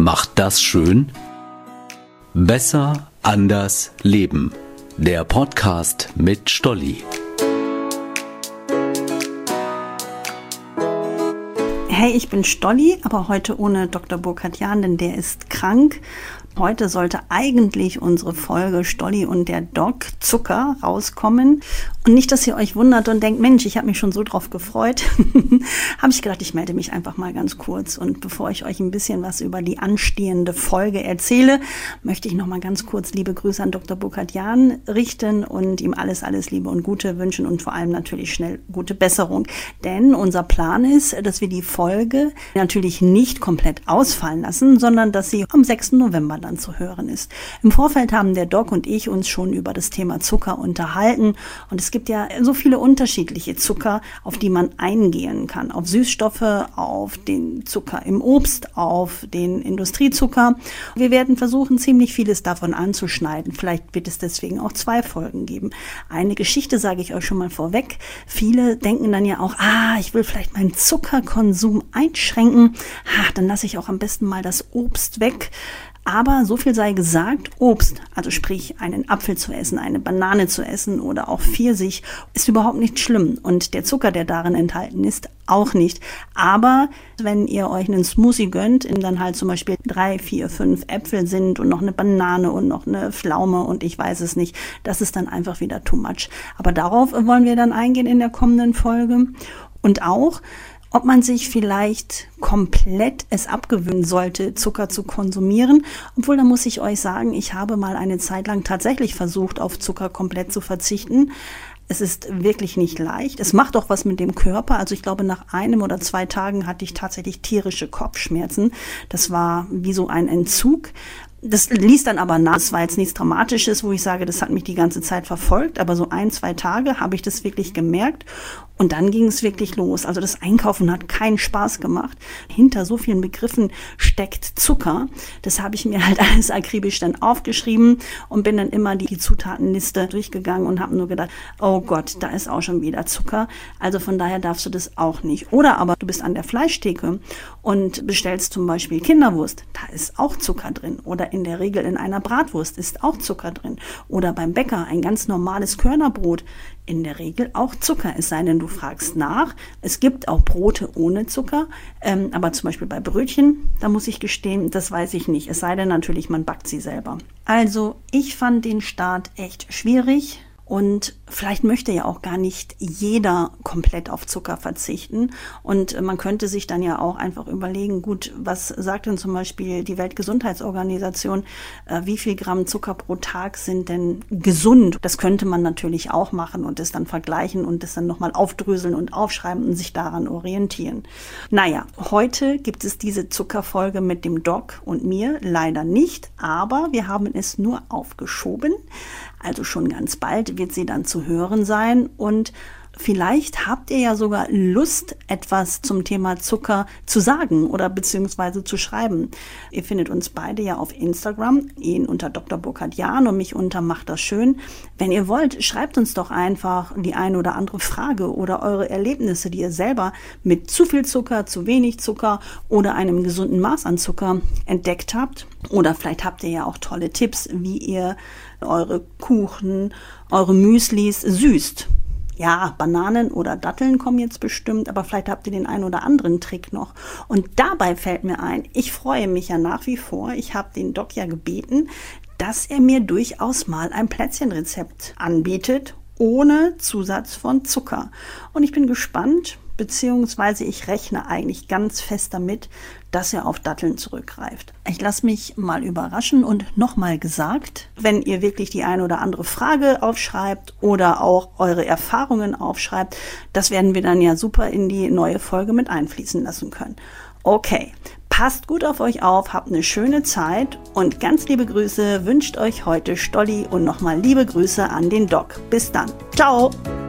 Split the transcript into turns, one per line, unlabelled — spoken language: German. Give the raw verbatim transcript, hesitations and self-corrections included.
Macht das schön? Besser, anders, leben. Der Podcast mit Stolli.
Hey, ich bin Stolli, aber heute ohne Doktor Burkhard Jahn, denn der ist krank. Heute sollte eigentlich unsere Folge Stolli und der Doc Zucker rauskommen. Und nicht, dass ihr euch wundert und denkt, Mensch, ich habe mich schon so drauf gefreut. Habe ich gedacht, ich melde mich einfach mal ganz kurz. Und bevor ich euch ein bisschen was über die anstehende Folge erzähle, möchte ich noch mal ganz kurz liebe Grüße an Doktor Burkhard Jahn richten und ihm alles, alles Liebe und Gute wünschen und vor allem natürlich schnell gute Besserung. Denn unser Plan ist, dass wir die Folge natürlich nicht komplett ausfallen lassen, sondern dass sie am sechsten November dann zu hören ist. Im Vorfeld haben der Doc und ich uns schon über das Thema Zucker unterhalten und es gibt ja so viele unterschiedliche Zucker, auf die man eingehen kann. Auf Süßstoffe, auf den Zucker im Obst, auf den Industriezucker. Wir werden versuchen, ziemlich vieles davon anzuschneiden. Vielleicht wird es deswegen auch zwei Folgen geben. Eine Geschichte sage ich euch schon mal vorweg. Viele denken dann ja auch, ah, ich will vielleicht meinen Zuckerkonsum einschränken. Ah, dann lasse ich auch am besten mal das Obst weg. Aber so viel sei gesagt, Obst, also sprich einen Apfel zu essen, eine Banane zu essen oder auch Pfirsich, ist überhaupt nicht schlimm. Und der Zucker, der darin enthalten ist, auch nicht. Aber wenn ihr euch einen Smoothie gönnt, in dann halt zum Beispiel drei, vier, fünf Äpfel sind und noch eine Banane und noch eine Pflaume und ich weiß es nicht, das ist dann einfach wieder too much. Aber darauf wollen wir dann eingehen in der kommenden Folge. Und auch, ob man sich vielleicht komplett es abgewöhnen sollte, Zucker zu konsumieren. Obwohl, da muss ich euch sagen, ich habe mal eine Zeit lang tatsächlich versucht, auf Zucker komplett zu verzichten. Es ist wirklich nicht leicht. Es macht auch was mit dem Körper. Also ich glaube, nach einem oder zwei Tagen hatte ich tatsächlich tierische Kopfschmerzen. Das war wie so ein Entzug. Das ließ dann aber nach. Das war jetzt nichts Dramatisches, wo ich sage, das hat mich die ganze Zeit verfolgt. Aber so ein, zwei Tage habe ich das wirklich gemerkt. Und dann ging es wirklich los. Also das Einkaufen hat keinen Spaß gemacht. Hinter so vielen Begriffen steckt Zucker. Das habe ich mir halt alles akribisch dann aufgeschrieben und bin dann immer die, die Zutatenliste durchgegangen und habe nur gedacht, oh Gott, da ist auch schon wieder Zucker. Also von daher darfst du das auch nicht. Oder aber du bist an der Fleischtheke und bestellst zum Beispiel Kinderwurst. Da ist auch Zucker drin. Oder in der Regel in einer Bratwurst ist auch Zucker drin. Oder beim Bäcker ein ganz normales Körnerbrot. In der Regel auch Zucker, es sei denn, du fragst nach. Es gibt auch Brote ohne Zucker, ähm, aber zum Beispiel bei Brötchen, da muss ich gestehen, das weiß ich nicht. Es sei denn natürlich, man backt sie selber. Also ich fand den Start echt schwierig. Und vielleicht möchte ja auch gar nicht jeder komplett auf Zucker verzichten. Und man könnte sich dann ja auch einfach überlegen, gut, was sagt denn zum Beispiel die Weltgesundheitsorganisation, äh, wie viel Gramm Zucker pro Tag sind denn gesund? Das könnte man natürlich auch machen und das dann vergleichen und das dann nochmal aufdröseln und aufschreiben und sich daran orientieren. Naja, heute gibt es diese Zuckerfolge mit dem Doc und mir leider nicht, aber wir haben es nur aufgeschoben. Also schon ganz bald wird sie dann zu hören sein und vielleicht habt ihr ja sogar Lust, etwas zum Thema Zucker zu sagen oder beziehungsweise zu schreiben. Ihr findet uns beide ja auf Instagram, ihn unter Doktor Burkhard Jahn und mich unter Macht das schön. Wenn ihr wollt, schreibt uns doch einfach die eine oder andere Frage oder eure Erlebnisse, die ihr selber mit zu viel Zucker, zu wenig Zucker oder einem gesunden Maß an Zucker entdeckt habt. Oder vielleicht habt ihr ja auch tolle Tipps, wie ihr eure Kuchen, eure Müslis süßt. Ja, Bananen oder Datteln kommen jetzt bestimmt, aber vielleicht habt ihr den einen oder anderen Trick noch. Und dabei fällt mir ein, ich freue mich ja nach wie vor, ich habe den Doc ja gebeten, dass er mir durchaus mal ein Plätzchenrezept anbietet, ohne Zusatz von Zucker. Und ich bin gespannt, beziehungsweise ich rechne eigentlich ganz fest damit, dass er auf Datteln zurückgreift. Ich lasse mich mal überraschen und nochmal gesagt, wenn ihr wirklich die eine oder andere Frage aufschreibt oder auch eure Erfahrungen aufschreibt, das werden wir dann ja super in die neue Folge mit einfließen lassen können. Okay, passt gut auf euch auf, habt eine schöne Zeit und ganz liebe Grüße wünscht euch heute Stolli und nochmal liebe Grüße an den Doc. Bis dann. Ciao!